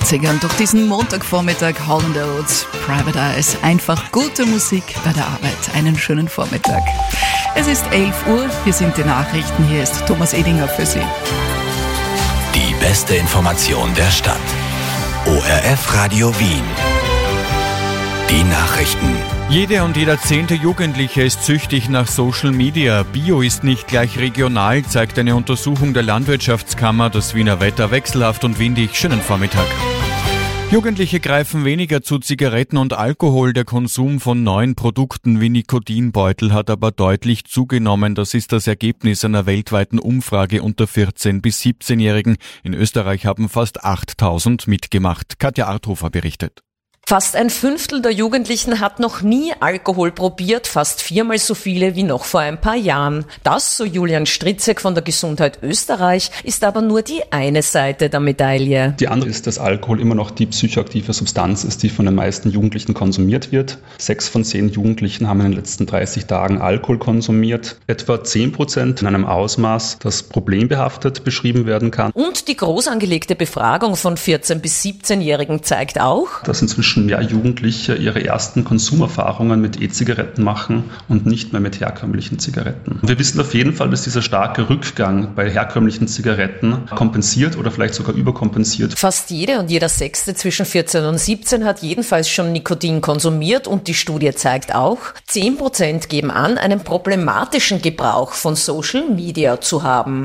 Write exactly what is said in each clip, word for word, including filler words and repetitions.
achtzigern durch diesen Montagvormittag. Hall and Oates, Private Eyes. Einfach gute Musik bei der Arbeit. Einen schönen Vormittag. Es ist elf Uhr, hier sind die Nachrichten. Hier ist Thomas Edinger für Sie. Die beste Information der Stadt. O R F Radio Wien. Die Nachrichten. Jede und jeder zehnte Jugendliche ist süchtig nach Social Media. Bio ist nicht gleich regional, zeigt eine Untersuchung der Landwirtschaftskammer. Das Wiener Wetter wechselhaft und windig. Schönen Vormittag. Jugendliche greifen weniger zu Zigaretten und Alkohol. Der Konsum von neuen Produkten wie Nikotinbeutel hat aber deutlich zugenommen. Das ist das Ergebnis einer weltweiten Umfrage unter vierzehn- bis siebzehnjährigen. In Österreich haben fast achttausend mitgemacht. Katja Arthofer berichtet. Fast ein Fünftel der Jugendlichen hat noch nie Alkohol probiert, fast viermal so viele wie noch vor ein paar Jahren. Das, so Julian Stritzek von der Gesundheit Österreich, ist aber nur die eine Seite der Medaille. Die andere ist, dass Alkohol immer noch die psychoaktive Substanz ist, die von den meisten Jugendlichen konsumiert wird. Sechs von zehn Jugendlichen haben in den letzten dreißig Tagen Alkohol konsumiert. Etwa zehn Prozent in einem Ausmaß, das problembehaftet beschrieben werden kann. Und die groß angelegte Befragung von vierzehn- bis siebzehnjährigen zeigt auch, dass inzwischen mehr Jugendliche ihre ersten Konsumerfahrungen mit E-Zigaretten machen und nicht mehr mit herkömmlichen Zigaretten. Wir wissen auf jeden Fall, dass dieser starke Rückgang bei herkömmlichen Zigaretten kompensiert oder vielleicht sogar überkompensiert. Fast jede und jeder Sechste zwischen vierzehn und siebzehn hat jedenfalls schon Nikotin konsumiert und die Studie zeigt auch, zehn Prozent geben an, einen problematischen Gebrauch von Social Media zu haben.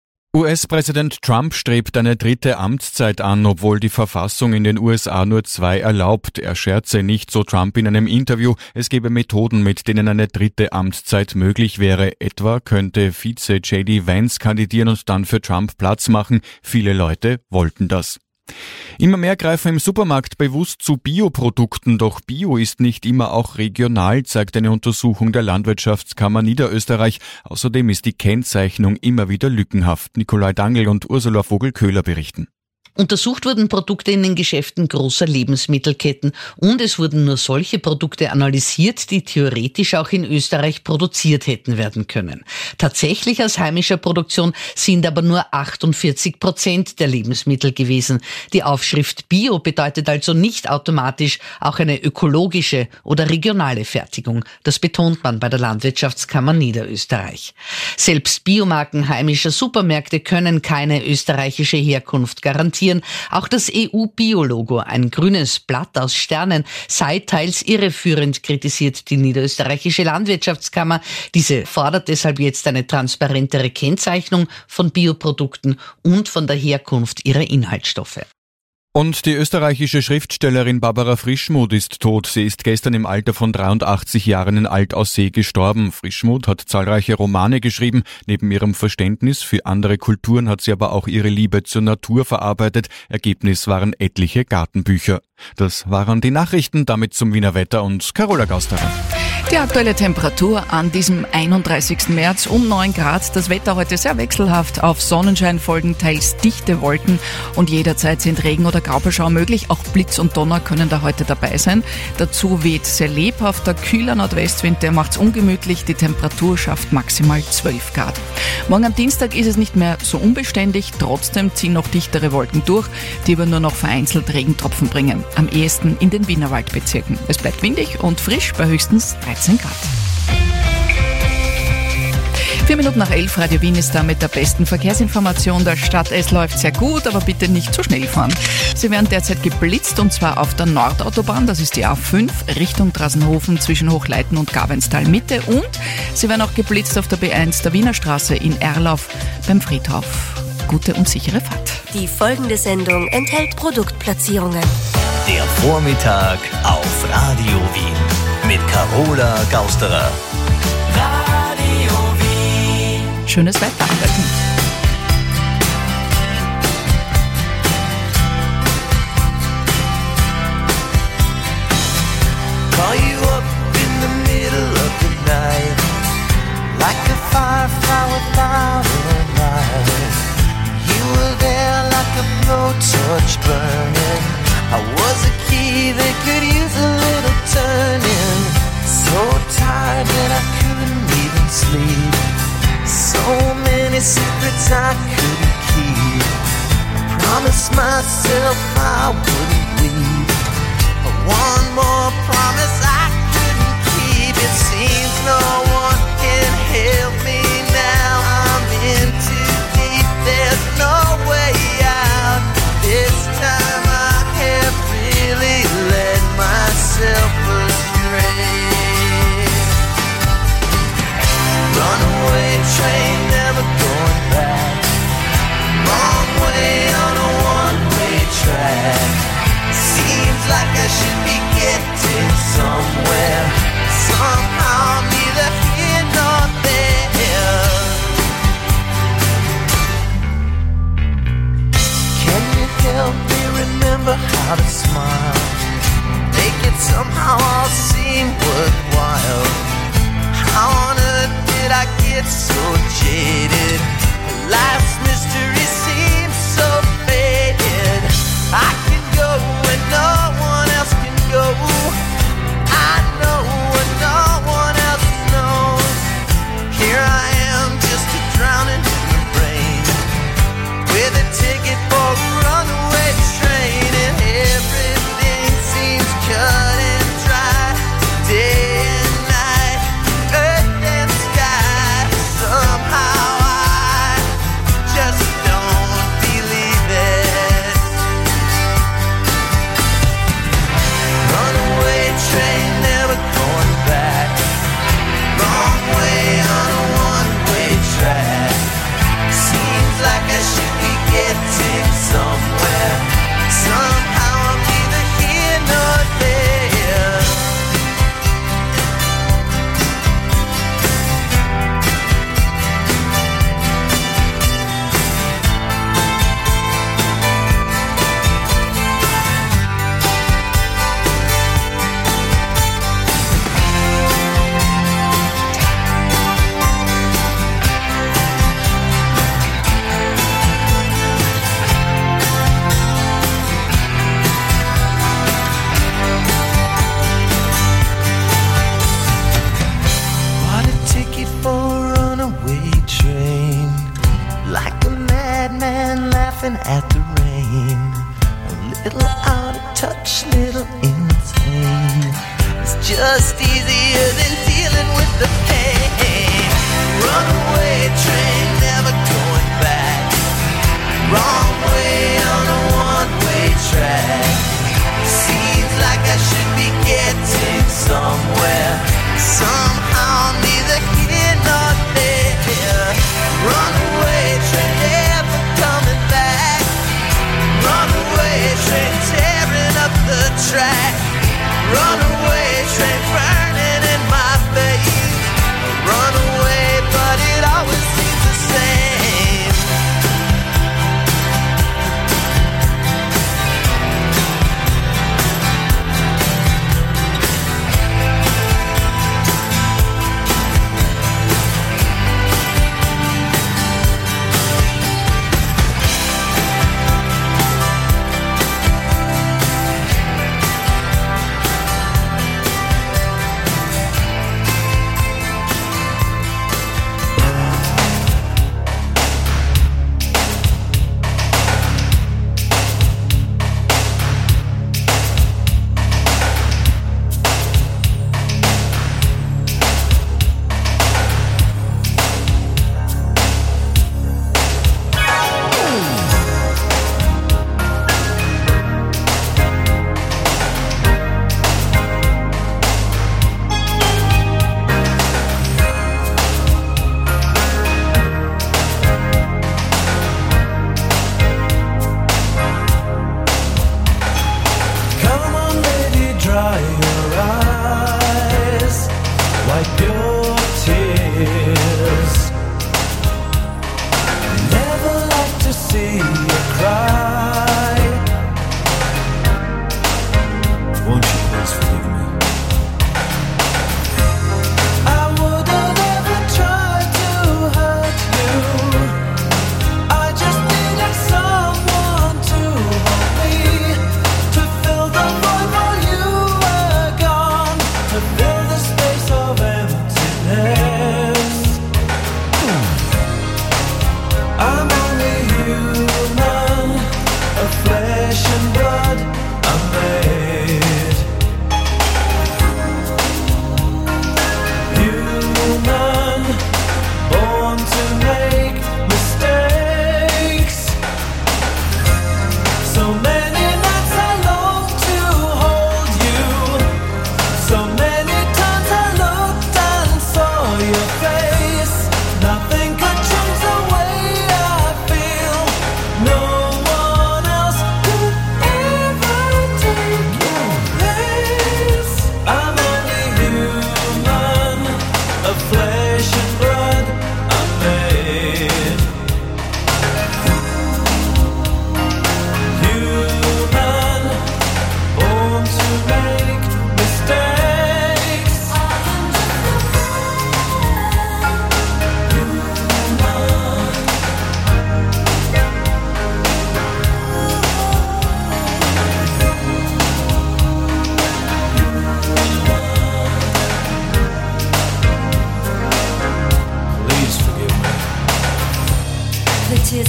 U S-Präsident Trump strebt eine dritte Amtszeit an, obwohl die Verfassung in den U S A nur zwei erlaubt. Er scherze nicht, so Trump in einem Interview. Es gebe Methoden, mit denen eine dritte Amtszeit möglich wäre. Etwa könnte Vize J D Vance kandidieren und dann für Trump Platz machen. Viele Leute wollten das. Immer mehr greifen im Supermarkt bewusst zu Bioprodukten, doch Bio ist nicht immer auch regional, zeigt eine Untersuchung der Landwirtschaftskammer Niederösterreich. Außerdem ist die Kennzeichnung immer wieder lückenhaft. Nikolai Dangl und Ursula Vogel-Köhler berichten. Untersucht wurden Produkte in den Geschäften großer Lebensmittelketten und es wurden nur solche Produkte analysiert, die theoretisch auch in Österreich produziert hätten werden können. Tatsächlich aus heimischer Produktion sind aber nur achtundvierzig Prozent der Lebensmittel gewesen. Die Aufschrift Bio bedeutet also nicht automatisch auch eine ökologische oder regionale Fertigung. Das betont man bei der Landwirtschaftskammer Niederösterreich. Selbst Biomarken heimischer Supermärkte können keine österreichische Herkunft garantieren. Auch das E U-Bio-Logo, ein grünes Blatt aus Sternen, sei teils irreführend, kritisiert die Niederösterreichische Landwirtschaftskammer. Diese fordert deshalb jetzt eine transparentere Kennzeichnung von Bioprodukten und von der Herkunft ihrer Inhaltsstoffe. Und die österreichische Schriftstellerin Barbara Frischmuth ist tot. Sie ist gestern im Alter von dreiundachtzig Jahren in Altaussee gestorben. Frischmuth hat zahlreiche Romane geschrieben. Neben ihrem Verständnis für andere Kulturen hat sie aber auch ihre Liebe zur Natur verarbeitet. Ergebnis waren etliche Gartenbücher. Das waren die Nachrichten, damit zum Wiener Wetter und Carola Gausterer. Die aktuelle Temperatur an diesem einunddreißigsten März um neun Grad. Das Wetter heute sehr wechselhaft. Auf Sonnenschein folgen teils dichte Wolken und jederzeit sind Regen- oder Graupelschauer möglich. Auch Blitz und Donner können da heute dabei sein. Dazu weht sehr lebhafter, kühler Nordwestwind. Der macht's ungemütlich. Die Temperatur schafft maximal zwölf Grad. Morgen am Dienstag ist es nicht mehr so unbeständig. Trotzdem ziehen noch dichtere Wolken durch, die aber nur noch vereinzelt Regentropfen bringen. Am ehesten in den Wienerwaldbezirken. Es bleibt windig und frisch bei höchstens dreizehn Grad. Vier Minuten nach elf, Radio Wien ist da mit der besten Verkehrsinformation der Stadt. Es läuft sehr gut, aber bitte nicht zu schnell fahren. Sie werden derzeit geblitzt und zwar auf der Nordautobahn, das ist die A fünf, Richtung Drassenhofen zwischen Hochleiten und Gabenstal Mitte. Und sie werden auch geblitzt auf der B eins der Wiener Straße in Erlauf beim Friedhof. Gute und sichere Fahrt. Die folgende Sendung enthält Produktplatzierungen. Der Vormittag auf Radio Wien mit Carola Gausterer. Radio Wien. Schönes Wetter. Call you up in the middle of the night, like a firefly without a light. You were there like a blowtorch burning. I was a key that could use a little turning. So tired that I couldn't even sleep. So many secrets I couldn't keep. I promised promised myself I wouldn't leave. One more promise I couldn't keep. It seems no one can help me now. I'm in too deep, there's no way out. This time I have really led myself astray. Runaway train, never going back. Wrong way on a one-way track. Seems like I should be getting somewhere. Somehow I'm neither here nor there. Can you help me remember how to smile? Make it somehow all seem worthwhile. How on earth did I get so jaded? Life's mystery seems so faded. I can go when no one else can go. I know what no one else knows. Here I am, just a drowning in the rain, with a ticket for a runaway train, and everything seems cut and dry. Day and night, earth and sky. Somehow I just don't believe it. Runaway train, never going back. Wrong way on a one-way track. Seems like I should be getting somewhere. Somehow I'm neither here nor there. Bought a ticket for a runaway train, like a madman laughing at the rain. A little out of touch, little insane. It's just easier than dealing with the pain. Runaway train, never going back. Wrong way on a one-way track. Seems like I should be getting somewhere. Somehow I'm neither here nor there. Runaway train, never coming back.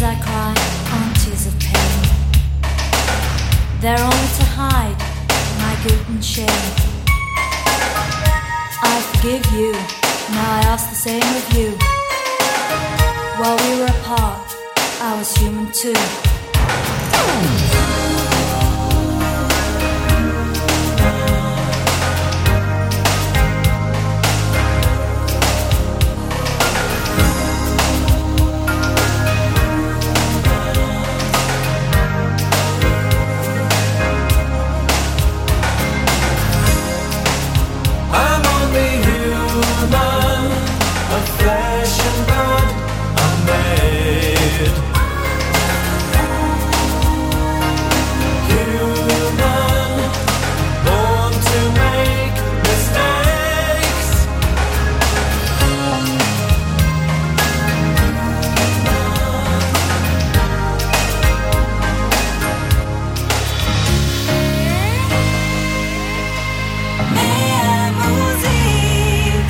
I cry on tears of pain. They're only to hide my guilt and shame. I forgive you, now I ask the same of you. While we were apart, I was human too. I'm only human, of flesh and blood I'm made. Human, born to make mistakes. Mehr Musik.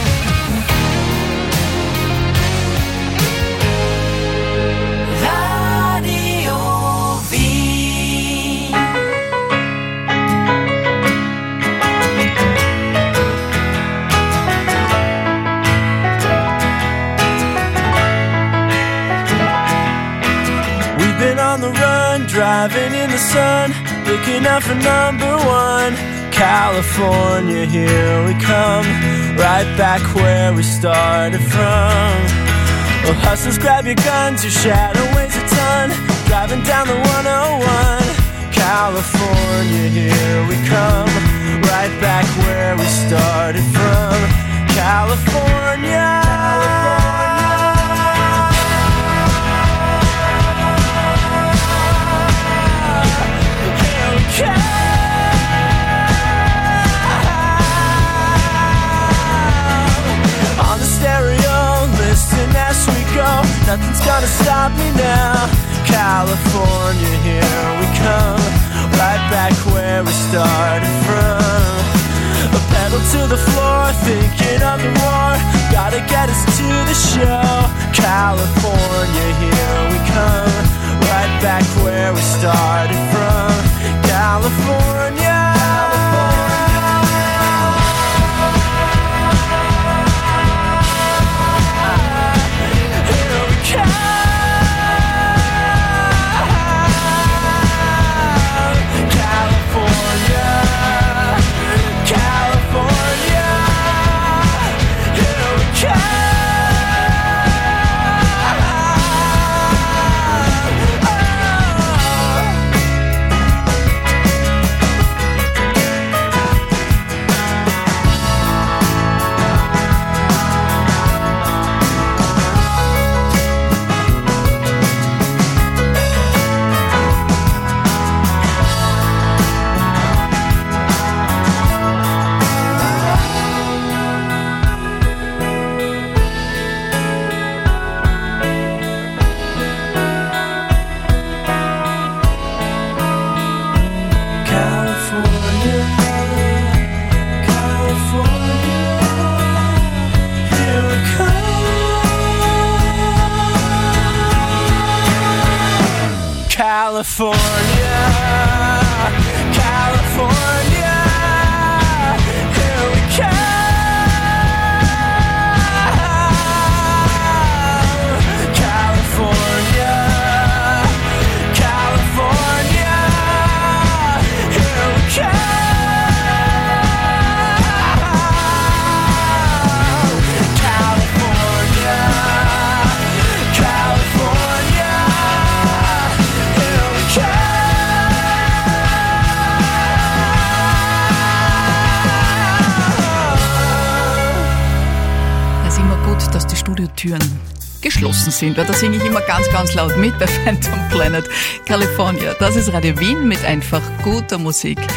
Radio Wien. We've been on the run, driving in the sun, looking out for number one. California, here we come, right back where we started from. Well, hustlers, grab your guns, your shadow weighs a ton, driving down the one oh one. California, here we come, right back where we started from. California. Here we come. On the stereo, listen as we go. Nothing's gonna stop me now. California, here we come, right back where we started from. A pedal to the floor, thinking of the war, gotta get us to the show. California, here we come, right back where we started from. California. Here we come. California, California, here we come. California, California, here we come. California, California, here we come. California, California. Es ist immer gut, dass die Studiotüren geschlossen sind, weil da singe ich immer ganz, ganz laut mit bei Phantom Planet. California, das ist Radio Wien mit einfach guter Musik.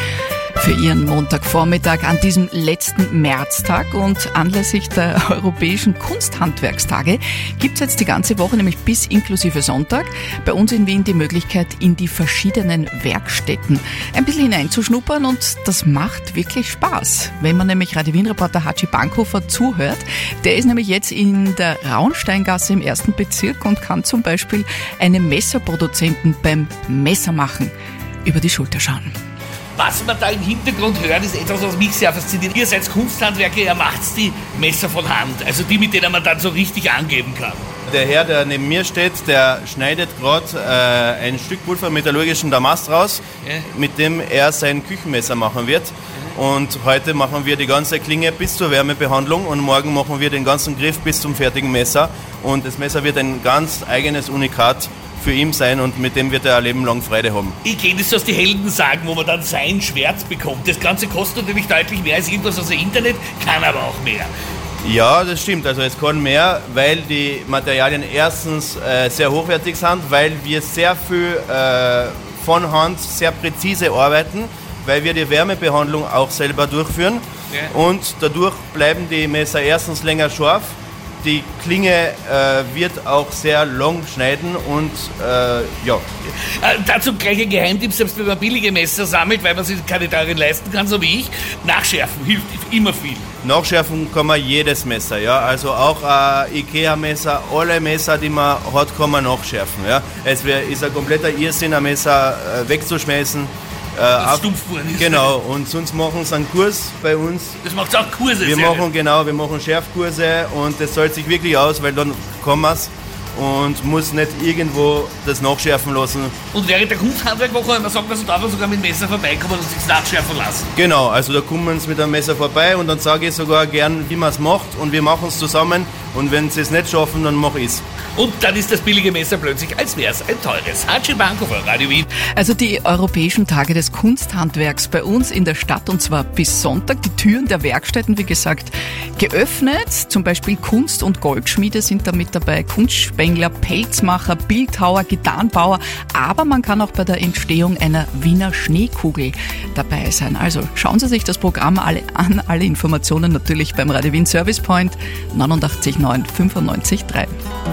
für Ihren Montagvormittag an diesem letzten Märztag. Und anlässlich der Europäischen Kunsthandwerkstage gibt es jetzt die ganze Woche, nämlich bis inklusive Sonntag, bei uns in Wien die Möglichkeit, in die verschiedenen Werkstätten ein bisschen hineinzuschnuppern, und das macht wirklich Spaß. Wenn man nämlich Radio Wien-Reporter Hatschi Bankhofer zuhört, der ist nämlich jetzt in der Raunsteingasse im ersten Bezirk und kann zum Beispiel einem Messerproduzenten beim Messermachen über die Schulter schauen. Was man da im Hintergrund hört, ist etwas, was mich sehr fasziniert. Ihr seid Kunsthandwerker, ihr macht die Messer von Hand, also die, mit denen man dann so richtig angeben kann. Der Herr, der neben mir steht, der schneidet gerade äh, ein Stück Pulver metallurgischen Damast raus, ja, mit dem er sein Küchenmesser machen wird. Und heute machen wir die ganze Klinge bis zur Wärmebehandlung und morgen machen wir den ganzen Griff bis zum fertigen Messer. Und das Messer wird ein ganz eigenes Unikat für ihn sein, und mit dem wird er ein Leben lang Freude haben. Ich kenne das aus die Helden sagen, wo man dann sein Schwert bekommt. Das Ganze kostet natürlich deutlich mehr als irgendwas aus dem Internet, kann aber auch mehr. Ja, das stimmt. Also es kann mehr, weil die Materialien erstens äh, sehr hochwertig sind, weil wir sehr viel äh, von Hand sehr präzise arbeiten, weil wir die Wärmebehandlung auch selber durchführen. Ja. Und dadurch bleiben die Messer erstens länger scharf. Die Klinge äh, wird auch sehr lang schneiden und äh, ja. Äh, dazu gleich ein Geheimtipp, selbst wenn man billige Messer sammelt, weil man sich keine teuren leisten kann, so wie ich, nachschärfen hilft immer viel. Nachschärfen kann man jedes Messer, ja. Also auch ein Ikea-Messer, alle Messer, die man hat, kann man nachschärfen. Ja. Es wär, ist ein kompletter Irrsinn, ein Messer äh, wegzuschmeißen. Das stumpf worden ist. Genau, und sonst machen sie einen Kurs bei uns. Das macht auch Kurse. Wir machen, genau, wir machen Schärfkurse, und das zahlt sich wirklich aus, weil dann kann man es und muss nicht irgendwo das nachschärfen lassen. Und während der Kunsthandwerkwoche, man sagt, man darf sogar mit dem Messer vorbeikommen und sich nachschärfen lassen. Genau, also da kommen sie mit einem Messer vorbei, und dann sage ich sogar gern, wie man es macht, und wir machen es zusammen, und wenn sie es nicht schaffen, dann mache ich es. Und dann ist das billige Messer plötzlich, als wäre es ein teures. Hatschi Bankhofer, Radio Wien. Also die Europäischen Tage des Kunsthandwerks bei uns in der Stadt, und zwar bis Sonntag. Die Türen der Werkstätten, wie gesagt, geöffnet. Zum Beispiel Kunst- und Goldschmiede sind da mit dabei, Kunstspengler, Pelzmacher, Bildhauer, Gitarrenbauer. Aber man kann auch bei der Entstehung einer Wiener Schneekugel dabei sein. Also schauen Sie sich das Programm alle an. Alle Informationen natürlich beim Radio Wien Service Point neunundachtzig neun fünfundneunzig drei.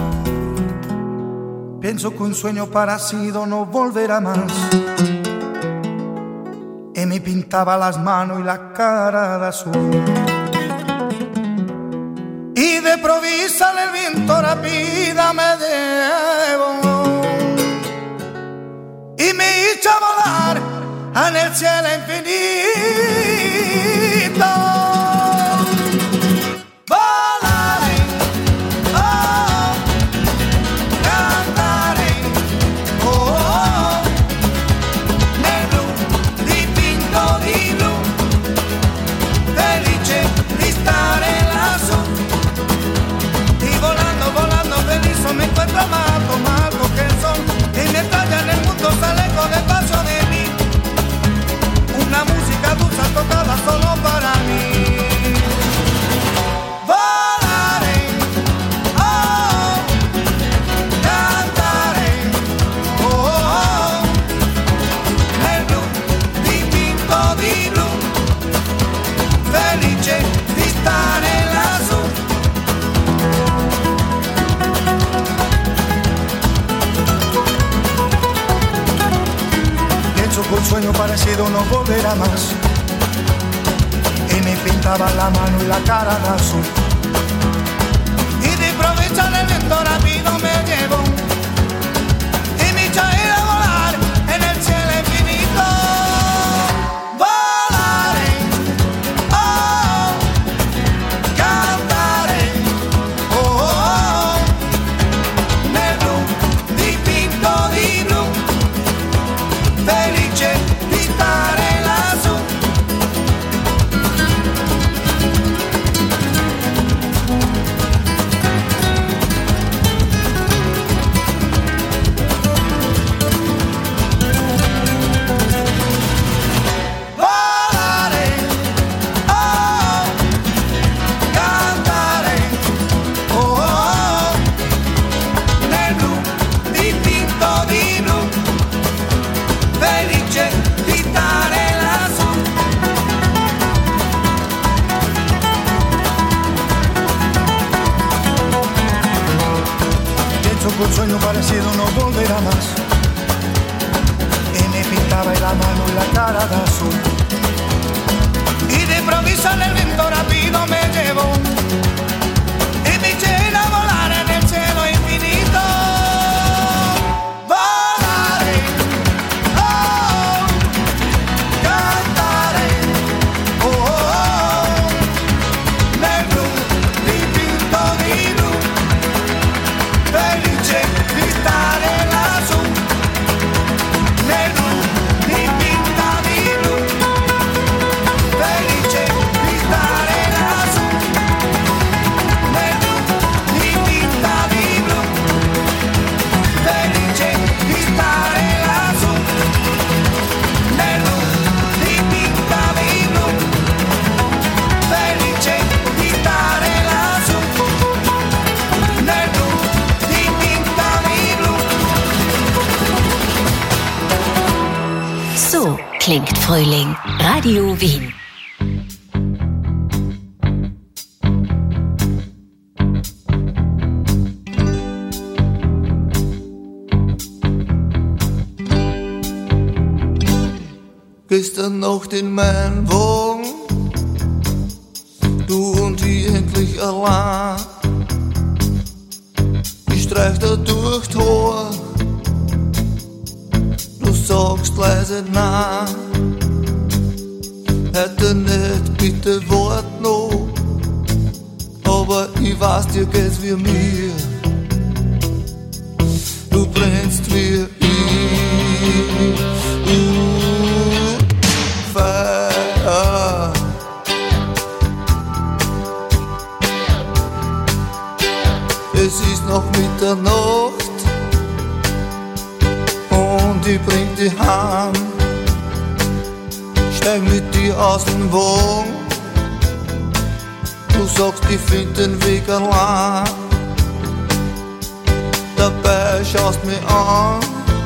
Pienso que un sueño parecido no volverá más. Y me pintaba las manos y la cara de azul. Y de provisa el viento rápida me llevó. Y me hizo volar en el cielo infinito. Me encuentro amado, malo que son, y me talla en el mundo, sale con el paso de mí. Una música dulce tocada solo para mí. Volaré, oh, cantaré, oh, oh, nel blu dipinto di blu, felice di stare lassù. Un sueño parecido no volverá más. Y me pintaba la mano y la cara de azul. Y de improvisar el viento rápido me llevó. Y me echó a ir a volar en el cielo infinito. Volaré, oh, cantaré, oh, oh, oh, nel blu dipinto di blu. Felice di stare lassù. un sueño parecido no volverá más. Y me pintaba la mano y la cara de azul. Y de improviso el viento rápido me llevó y me llena a volar en el cielo infinito. Volaré, oh, cantaré, oh, oh, oh, nel blu dipinto di blu, felice di stare lassù, nel blu dipinta di blu. Felice di stare lassù, nel blu dipinta di blu. Felice di stare lassù, nel blu dipinta di blu. Felice di stare lassù, nel blu dipinta di blu. So klingt Frühling. Radio Wien. Gestern Nacht in meinem Wagen, du und ich endlich allein. Ich streich da durch die Haar, du sagst leise nein. Heute nicht, bitte wart noch, aber ich weiß, dir geht's wie mir. Du brennst wie ich, uh, Feuer. Es ist noch Mitternacht und ich bring dich heim. Steig mit dir aus dem Wagen, du sagst, ich find den Weg allein. Dabei schaust mich an,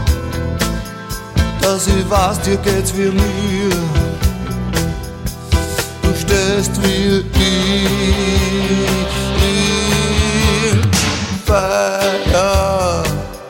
dass ich weiß, dir geht's wie mir. Du stehst wie ich, ich Feuer.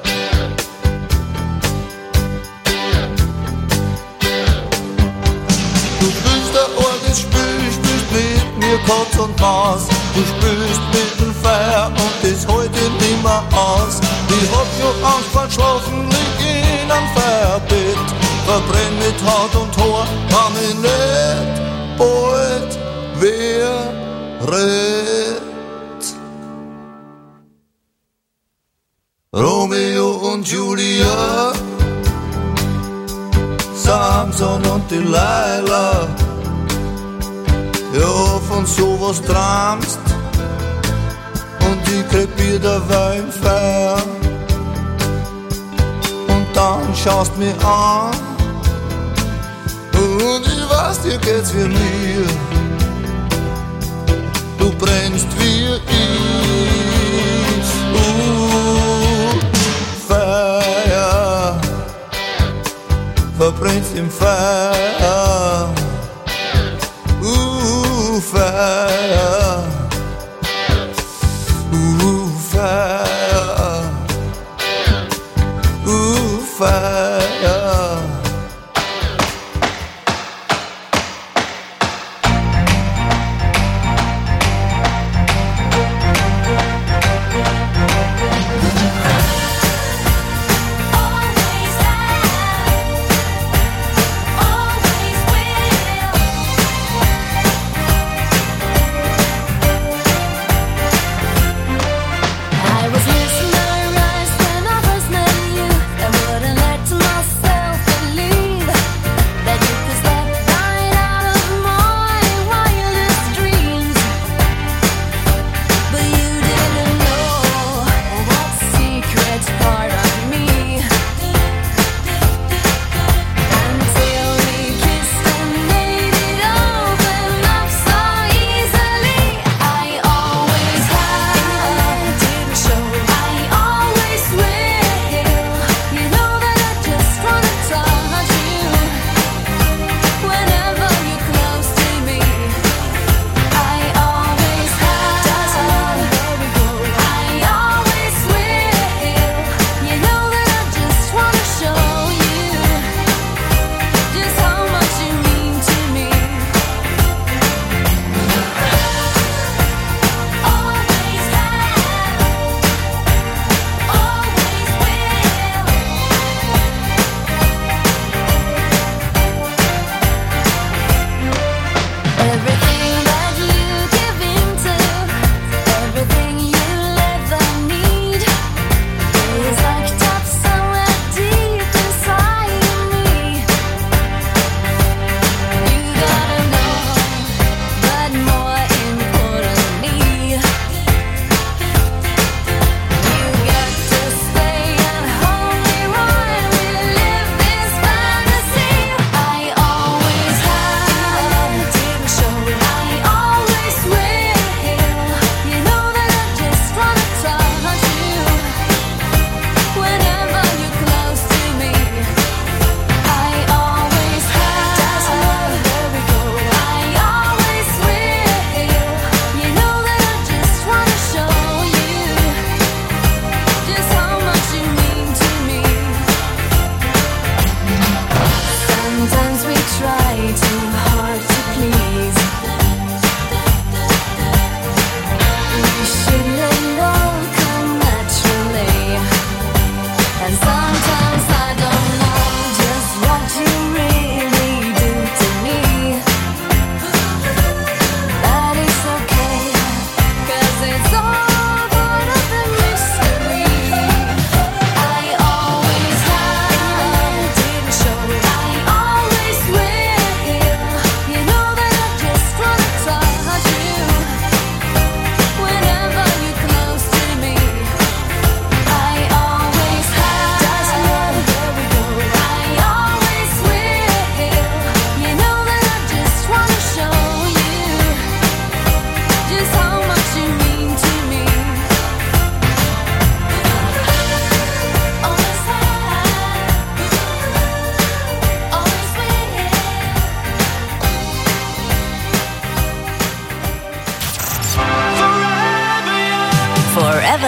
Du spielst ein orges Spiel, spielst mit mir Katz und Maus. Du spielst mit dem Feuer und das hält dich nimmer aus. Ich hab schon Angst vor Schlafen, lieg in einem Feuerbett. Verbrenn mit Haut und Haar, kann ich nicht bald wehret. Romeo und Julia, Samson und Delilah. Ja, von sowas träumst und ich krepier dabei im Feuer. Und dann schaust mich an und ich weiß, dir geht's wie mir. Du brennst wie ich, uh, Feuer. Verbrennst im Feuer, uh, Feuer, uh, Feuer, uh, Feuer. Always have, always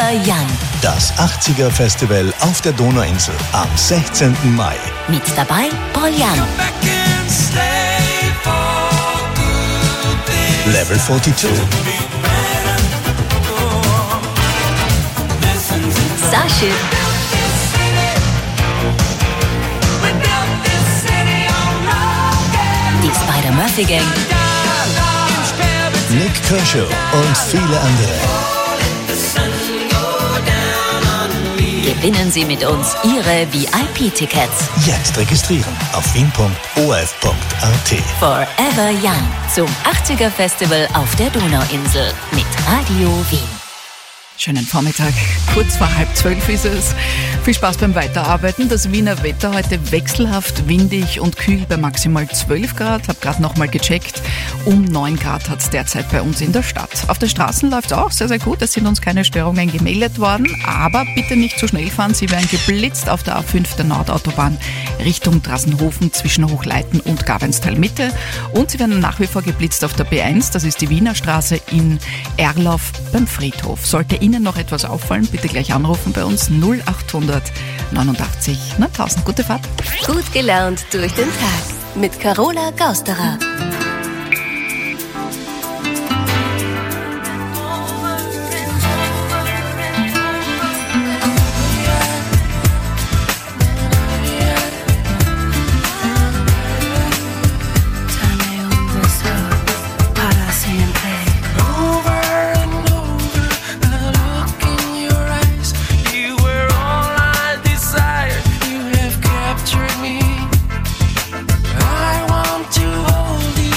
Young. Das achtziger Festival auf der Donauinsel am sechzehnten Mai. Mit dabei Paul Young. Level zweiundvierzig. Starship. Die Spider-Murphy Gang. Nick Kershaw und viele andere. Gewinnen Sie mit uns Ihre V I P-Tickets. Jetzt registrieren auf wien punkt o f punkt a t. Forever Young zum achtziger Festival auf der Donauinsel mit Radio Wien. Schönen Vormittag, kurz vor halb zwölf ist es. Viel Spaß beim Weiterarbeiten. Das Wiener Wetter heute wechselhaft, windig und kühl bei maximal zwölf Grad. Hab gerade nochmal gecheckt. Um neun Grad hat es derzeit bei uns in der Stadt. Auf den Straßen läuft es auch sehr, sehr gut. Es sind uns keine Störungen gemeldet worden. Aber bitte nicht zu schnell fahren. Sie werden geblitzt auf der A fünf der Nordautobahn Richtung Drassenhofen zwischen Hochleiten und Gabenstal Mitte. Und Sie werden nach wie vor geblitzt auf der B eins. Das ist die Wiener Straße in Erlauf beim Friedhof. Sollte Ihnen noch etwas auffallen, bitte gleich anrufen bei uns null achthundert neunundachtzig neuntausend. Gute Fahrt. Gut gelaunt durch den Tag mit Carola Gausterer. I want to hold you.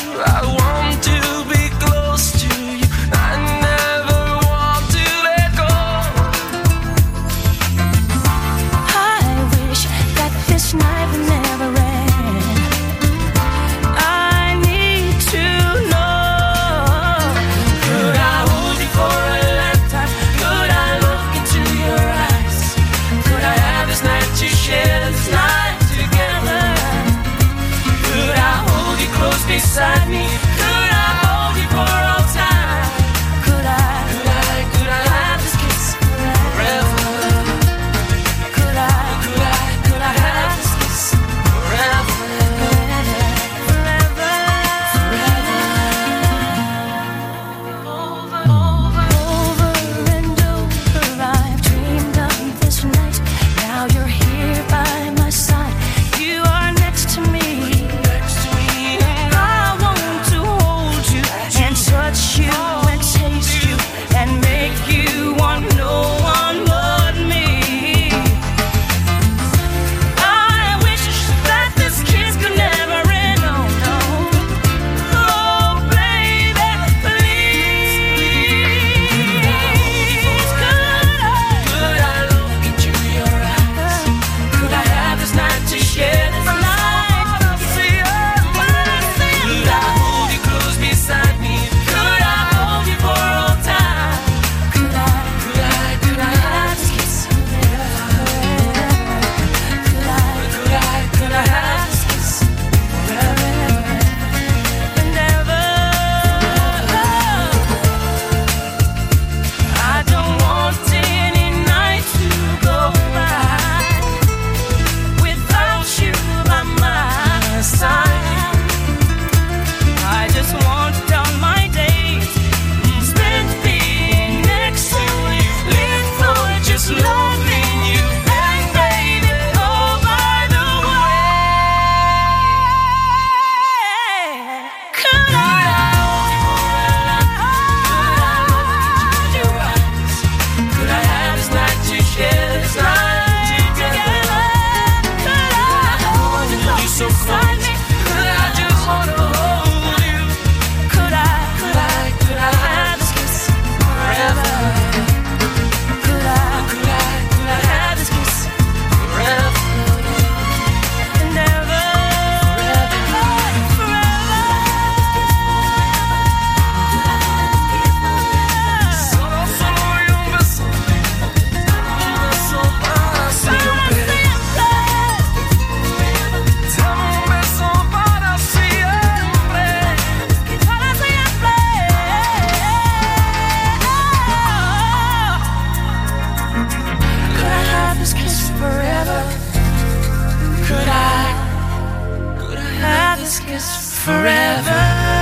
forever.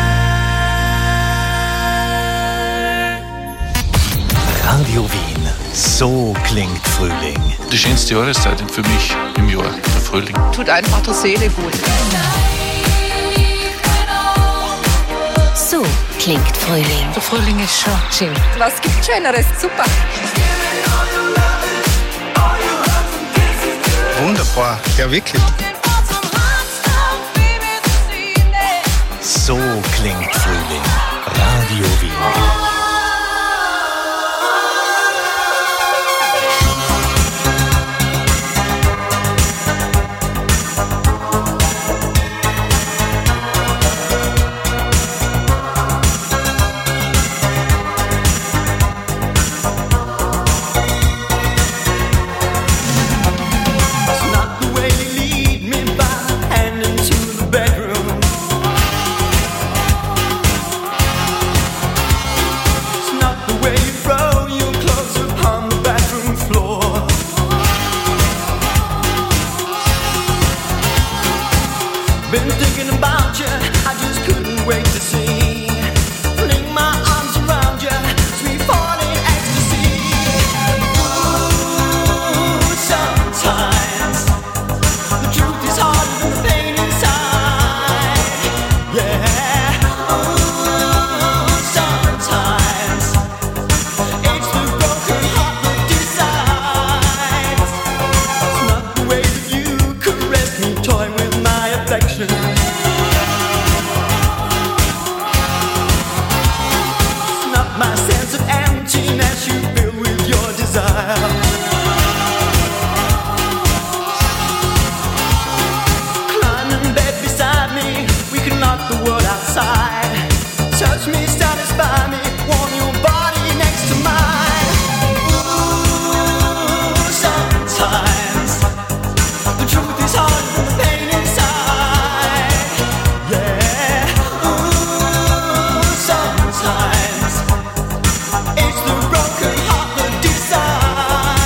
Radio Wien, so klingt Frühling. Die schönste Jahreszeit für mich im Jahr, der Frühling. Tut einfach der Seele gut. So klingt Frühling. Der Frühling ist schon schön. Was gibt Schöneres? Super. Wunderbar, ja wirklich. So klingt Frühling. Radio Wien. It's the broken heart that decides.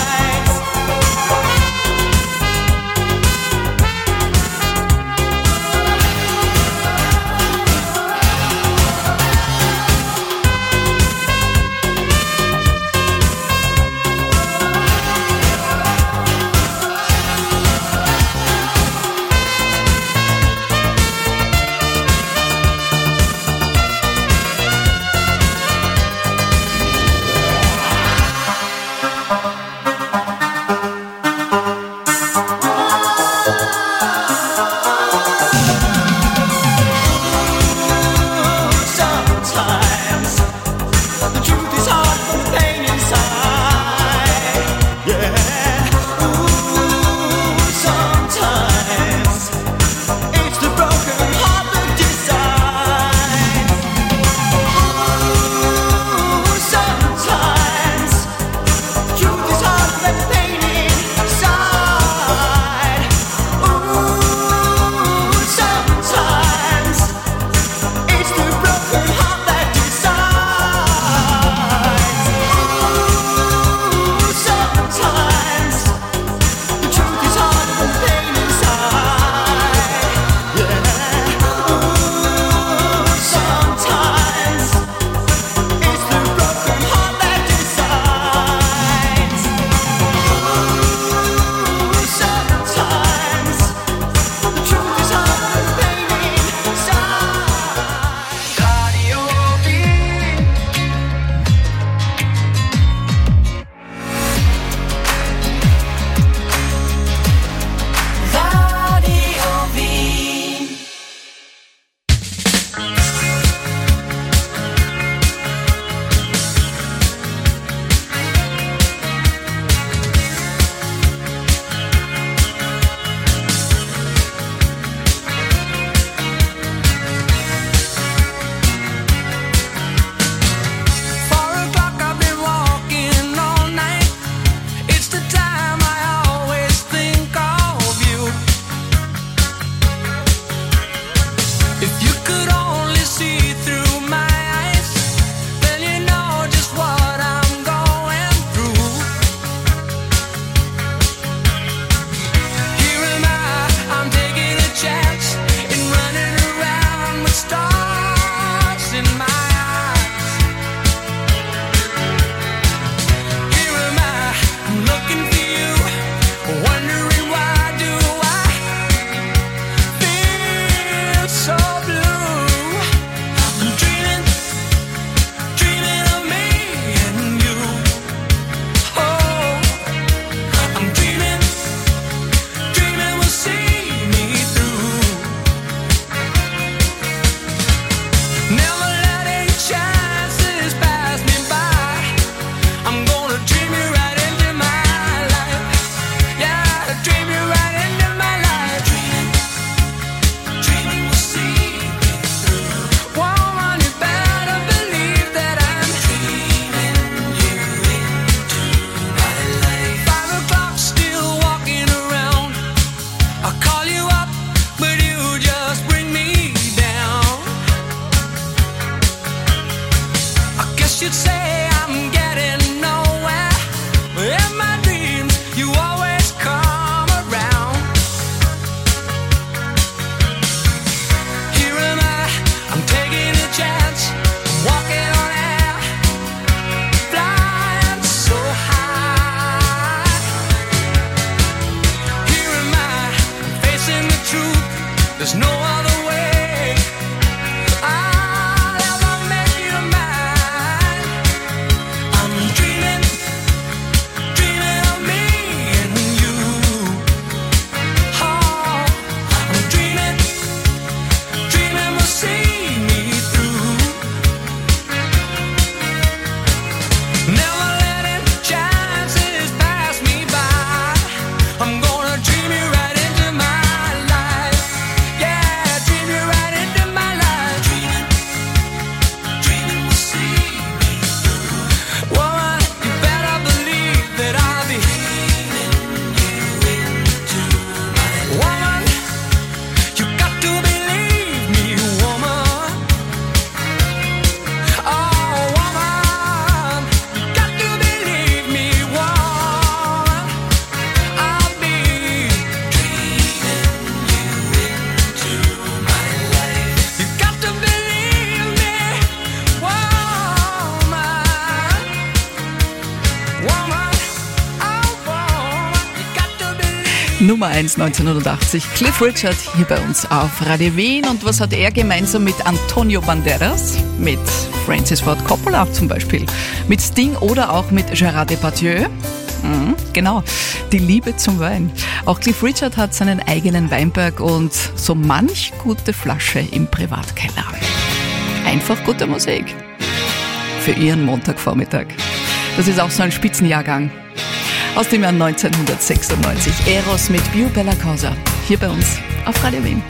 Nummer eins neunzehnhundertachtzig, Cliff Richard hier bei uns auf Radio Wien. Und was hat er gemeinsam mit Antonio Banderas, mit Francis Ford Coppola zum Beispiel, mit Sting oder auch mit Gérard Depardieu? Mhm, genau, die Liebe zum Wein. Auch Cliff Richard hat seinen eigenen Weinberg und so manch gute Flasche im Privatkeller. Einfach gute Musik für Ihren Montagvormittag. Das ist auch so ein Spitzenjahrgang aus dem Jahr neunzehnhundertsechsundneunzig. Eros mit Più Bella Cosa, hier bei uns auf Radio Wien.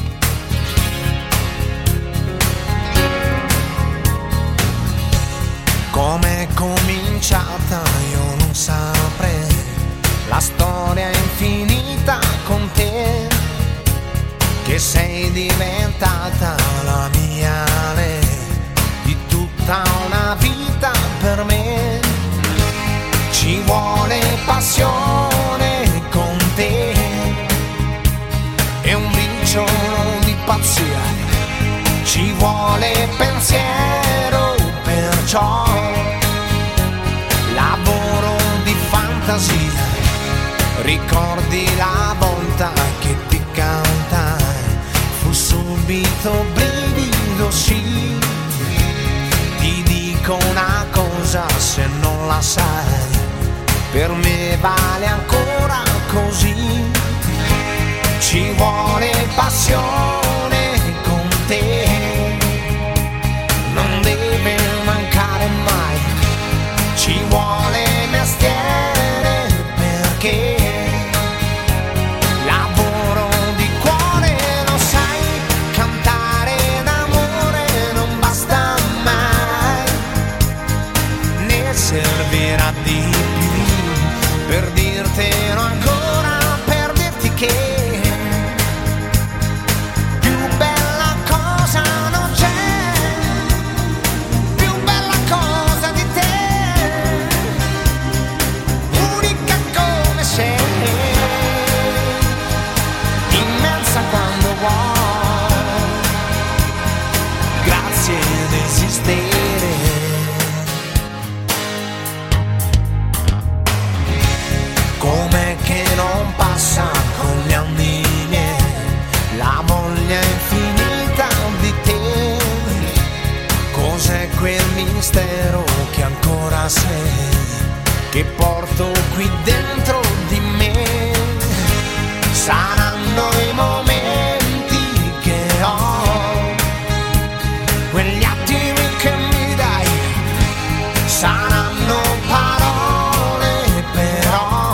Come è cominciata io non saprei, la storia è infinita con te, che sei diventata la mia lei, di tutta una vita per me. Ci vuole passione con te e un briciolo di pazzia, ci vuole pensiero, perciò lavoro di fantasia. Ricordi la volta che ti cantai, fu subito brivido, sì. Ti dico una cosa se non la sai, per me vale ancora così. Ci vuole passione con te, non deve mancare mai. Ci vuole mestiere perché lavoro di cuore, lo sai, cantare d'amore non basta mai, ne servirà di più per dirtelo ancora, per dirti che com'è che non passa con gli anni miei la voglia infinita di te. Cos'è quel mistero che ancora sei, che porto qui dentro di me? Saranno i momenti che ho, quegli attimi che mi dai, saranno parole però,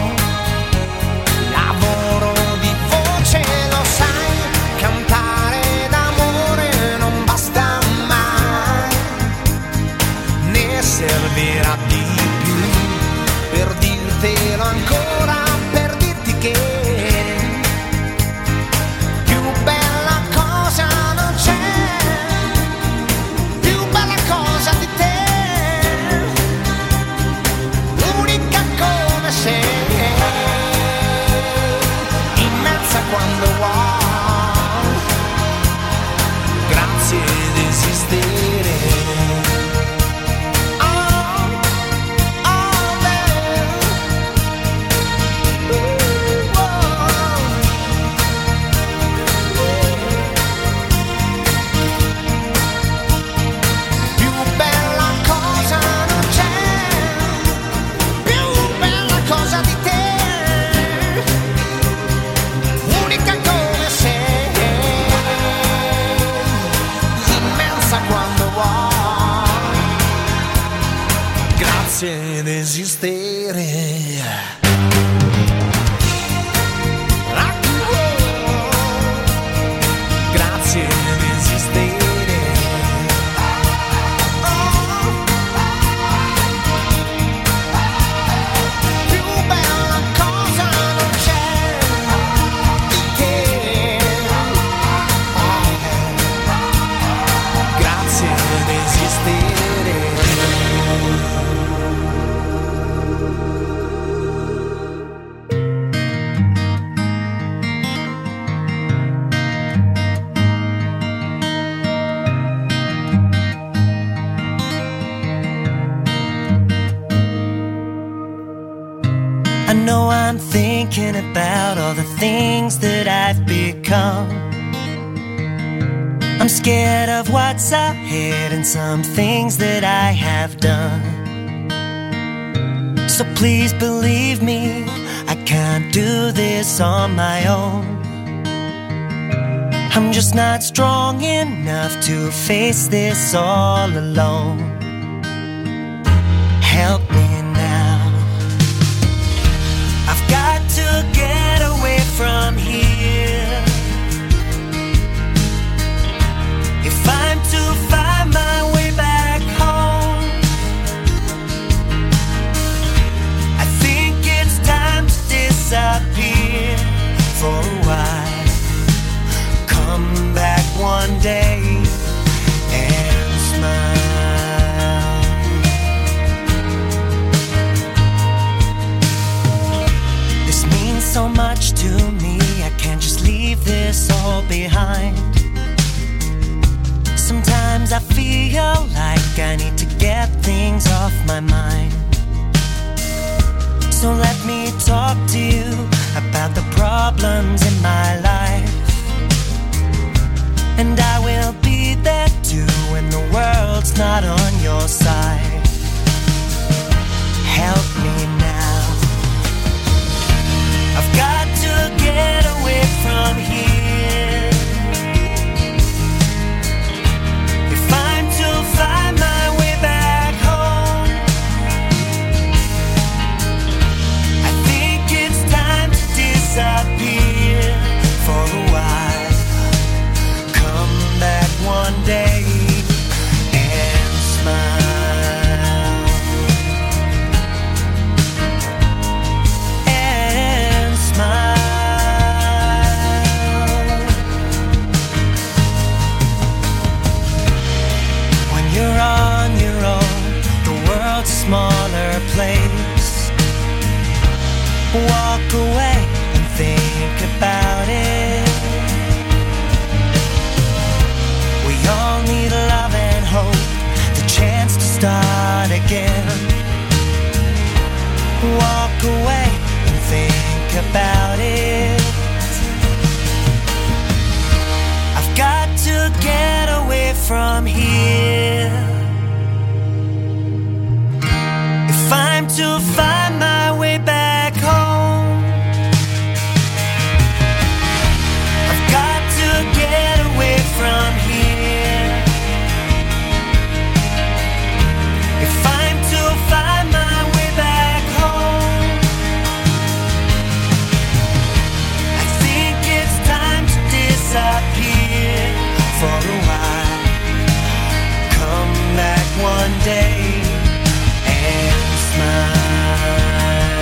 lavoro di voce, lo sai, cantare d'amore non basta mai, ne servirà di più per dirtelo know I'm thinking about all the things that I've become. I'm scared of what's ahead and some things that I have done. So please believe me, I can't do this on my own. I'm just not strong enough to face this all alone. Help me now. I've got to get away from here. If I'm to find my way back home, I think it's time to disappear for a while. Come back one day and smile. This means so much to me, I can't just leave this all behind. Sometimes I feel like I need to get things off my mind. So let me talk to you about the problems in my life. And I will be there too when the world's not on your side. Help me now. I've got to get away from here. If I'm to find my way back home, I think it's time to disappear for a while. Back one day and smile, and smile. When you're on your own, the world's a smaller place. Walk away and think about it. We all need love and hope, the chance to start again. Walk away and think about it. I've got to get away from here. If I'm to find my way back home, I've got to get away from here. For a while, come back one day and smile,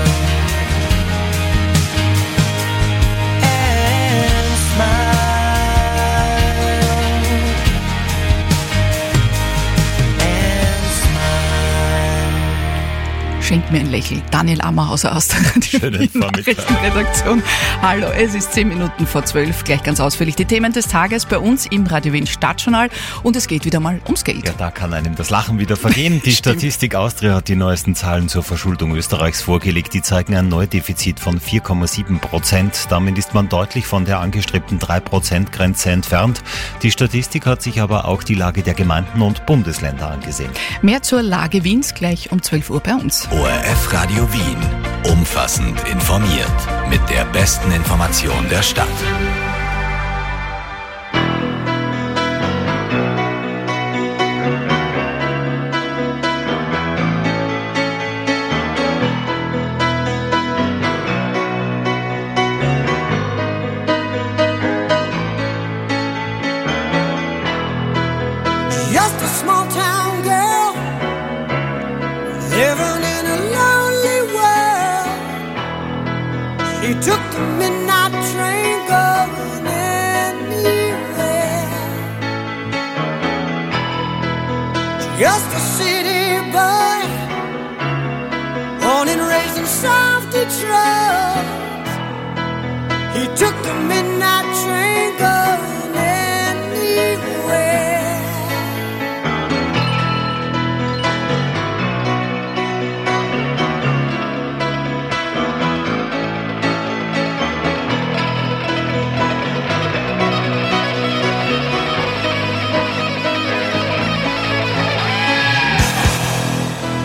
and smile, and smile. Schenkt mir ein Lächeln. Daniel Ammerhauser aus der Nachrichtenredaktion. Hallo, es ist zehn Minuten vor zwölf. Gleich ganz ausführlich die Themen des Tages bei uns im Radio Wien Stadtjournal. Und es geht wieder mal ums Geld. Ja, da kann einem das Lachen wieder vergehen. Die Statistik Austria hat die neuesten Zahlen zur Verschuldung Österreichs vorgelegt. Die zeigen ein Neudefizit von vier Komma sieben Prozent. Damit ist man deutlich von der angestrebten drei Prozent Grenze entfernt. Die Statistik hat sich aber auch die Lage der Gemeinden und Bundesländer angesehen. Mehr zur Lage Wiens gleich um zwölf Uhr bei uns. O R F Radio Wien. Umfassend informiert. Mit der besten Information der Stadt. Just a small town girl living in a lonely world. She took the midnight train going anywhere. Just a city boy, born and raised in South Detroit. He took the midnight train going anywhere.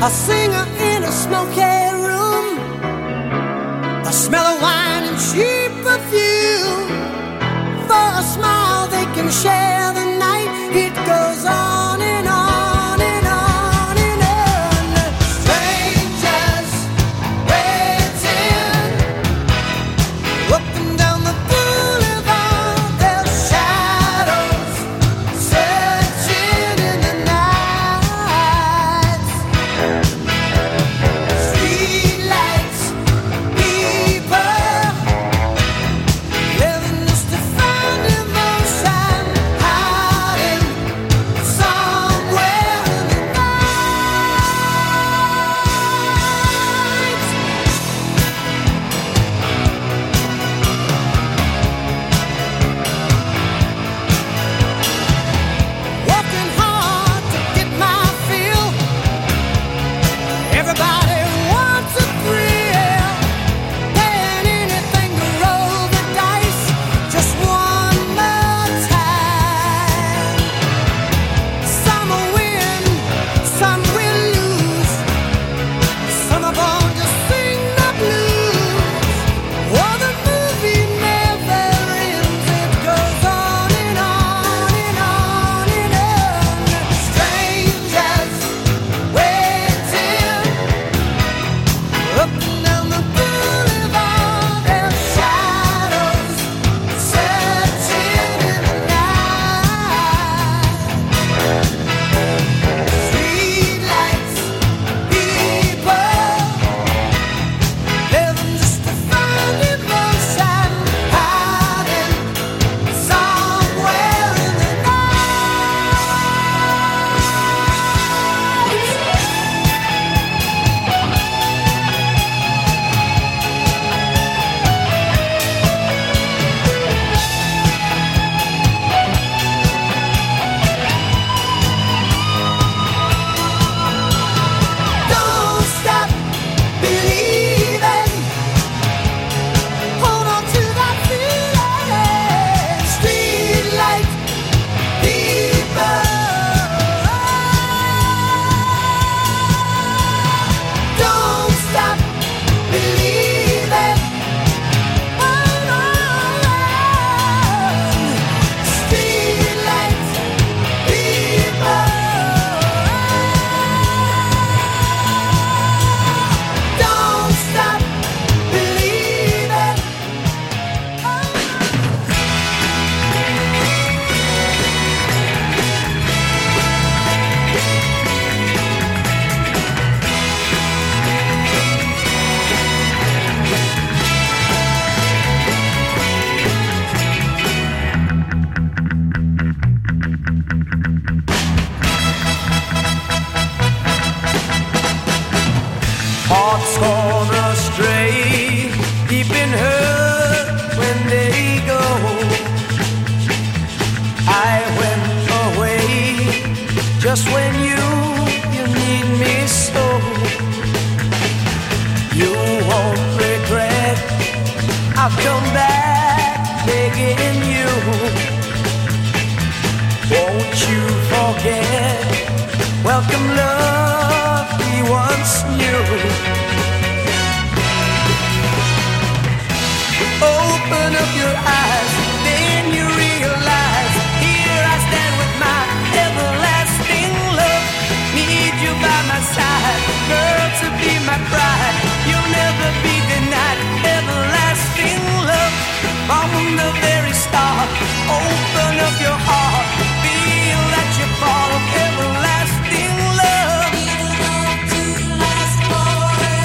a singer in a smoky room, the smell of wine and cheap perfume. For a smile they can share the night. It goes on and on and on and on. Strangers waiting up and down the boulevard, their shadows searching in the night. Streetlights, people living just to find emotion, hiding somewhere in the working hard to get my fill. Everybody wants a thrill, paying anything to roll the dice just one more time. Some will win, some will lose. Some are born to sing the blues. Oh, the movie never ends. It goes on and on and on and on. Strangers waiting up and down the boulevard, their shadows searching in the night. Streetlights, people living just to find emotion, hiding somewhere in the Don't stop believing. Hold on to that feeling. Streetlight people. Don't stop believing. Hold on. Streetlight people. Don't stop believing. Hearts gone astray, deep in hurt when they go. I went away just when you, you need me so. You won't regret, I've come back begging you. Won't you forget, welcome love we once knew. Open up your eyes, then you realize, here I stand with my everlasting love. Need you by my side, girl, to be my bride. You'll never be denied everlasting love. From the very start, open up your heart, feel that you're part of everlasting love. Last forever.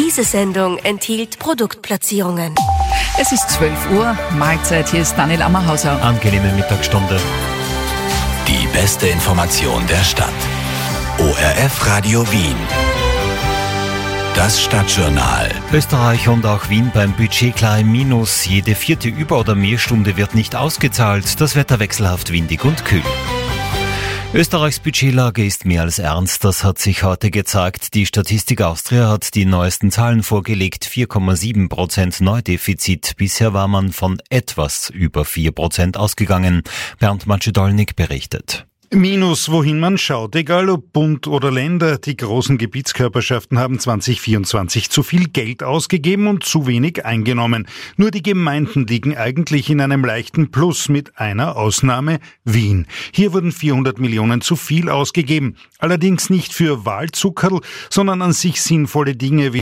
Diese Sendung enthielt Produktplatzierungen. Es ist zwölf Uhr, Mahlzeit, hier ist Daniel Ammerhauser. Angenehme Mittagsstunde. Die beste Information der Stadt. O R F Radio Wien. Das Stadtjournal. Österreich und auch Wien beim Budget klar im Minus. Jede vierte Über- oder Mehrstunde wird nicht ausgezahlt. Das Wetter wechselhaft windig und kühl. Österreichs Budgetlage ist mehr als ernst. Das hat sich heute gezeigt. Die Statistik Austria hat die neuesten Zahlen vorgelegt. vier Komma sieben Prozent Neudefizit. Bisher war man von etwas über vier Prozent ausgegangen. Bernd Macedolnik berichtet. Minus, wohin man schaut, egal ob Bund oder Länder, die großen Gebietskörperschaften haben zwanzig vierundzwanzig zu viel Geld ausgegeben und zu wenig eingenommen. Nur die Gemeinden liegen eigentlich in einem leichten Plus mit einer Ausnahme, Wien. Hier wurden vierhundert Millionen zu viel ausgegeben. Allerdings nicht für Wahlzuckerl, sondern an sich sinnvolle Dinge wie